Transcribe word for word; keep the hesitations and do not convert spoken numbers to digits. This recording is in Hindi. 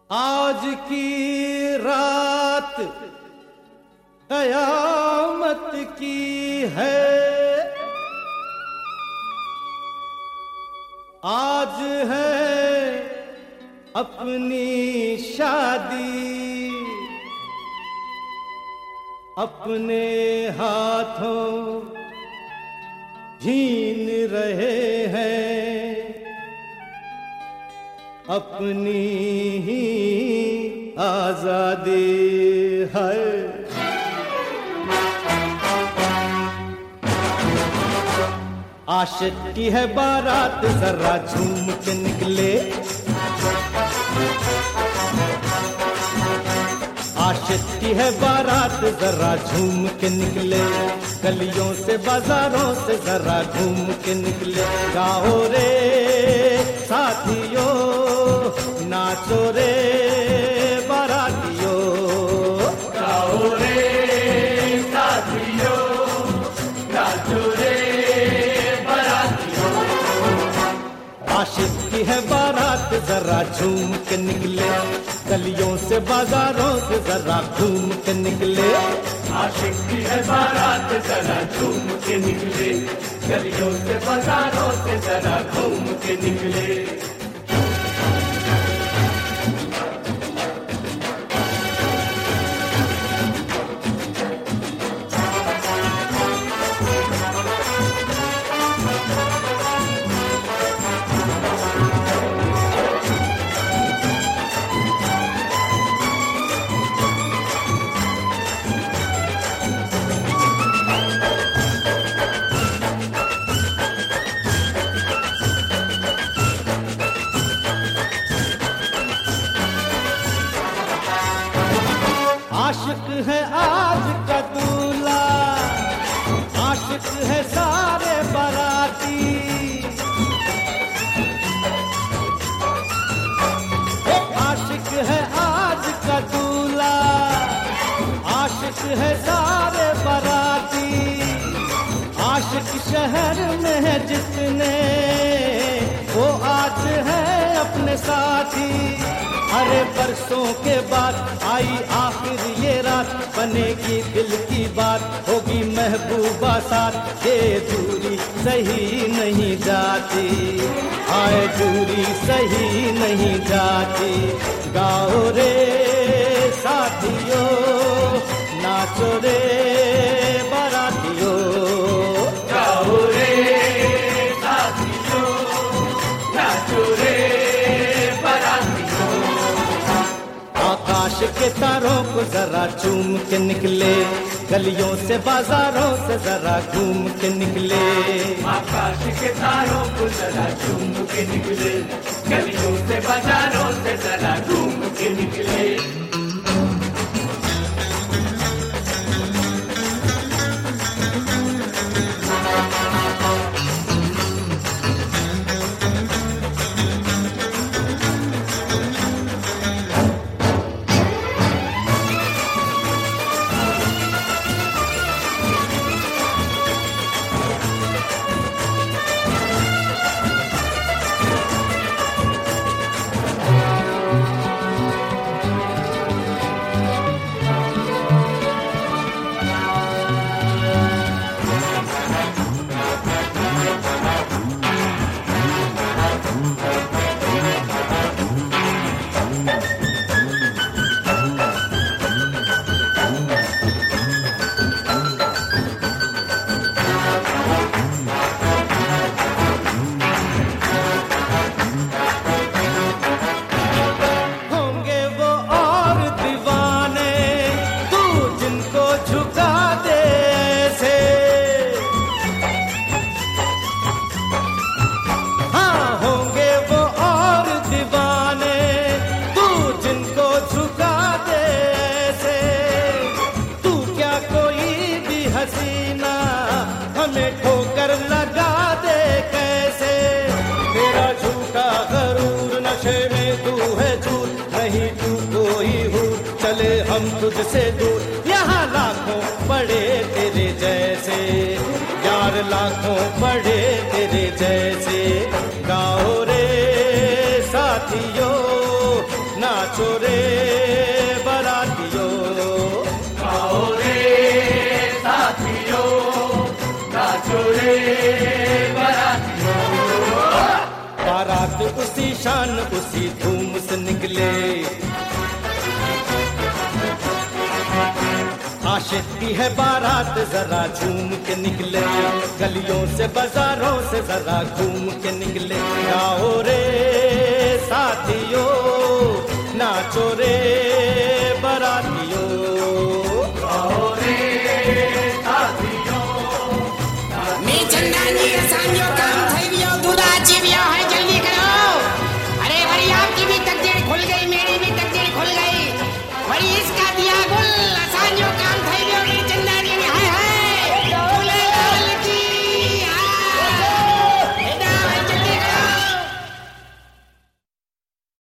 आज की रात कयामत की है, आज है अपनी शादी, अपने हाथों छीन रहे हैं अपनी ही आजादी है। आशिक की है बारात, जरा झूम के निकले। आशिक की है बारात, जरा झूम के निकले। गलियों से बाजारों से जरा घूम के निकले। गाओ रे साथियों, नाचो रे बारातियों। गाओ रे साथियों, नाचो रे बारातियों। आशिक की है बारात, जरा झूम के निकले। गलियों से बाजारों से जरा घूम के निकले। आशिक की है बारात, जरा झूम के निकले। गलियों से बाजारों से जरा घूम के निकले। आशिक है आज का दूल्हा, आशिक है सारे बाराती। आशिक है आज का दूल्हा, आशिक है सारे बाराती। आशिक शहर में है जितने, वो आज है अपने साथी। अरे बरसों के बाद आई आखिर ये रात, बनेगी दिल की बात, होगी महबूबा साथ। ये दूरी सही नहीं जाती, आए दूरी सही नहीं जाती। गाओ रे साथियों, नाचो रे बारातियों। गाओ रे साथियों, नाचो रे बारातियों। आकाश के तारों को जरा चूम के निकले। गलियों से बाजारों से जरा घूम के निकले। आकाश के तारों को जरा झूम के निकले। गलियों से बाजारों से जरा घूम के निकले। हमें ठोकर लगा दे कैसे। तेरा झूठा गरूर, नशे में तू है झूठ, नहीं तू कोई हूँ, चले हम तुझसे दूर। यहाँ लाखों पड़े तेरे जैसे, यार लाखों पड़े तेरे जैसे। गाओ रे साथियों, नाच नाचो रे बरातियों, गाओ रे साथियों, नाचो रे बरातियों। बारात उसी शान उसी धूम से निकले, आशिक की है बारात जरा झूम के निकले, गलियों से बाजारों से जरा घूम के निकले। गाओ रे साथियों, नाचो रे बरातियों, गाओ रे साथियों, मी चंदानी सांजो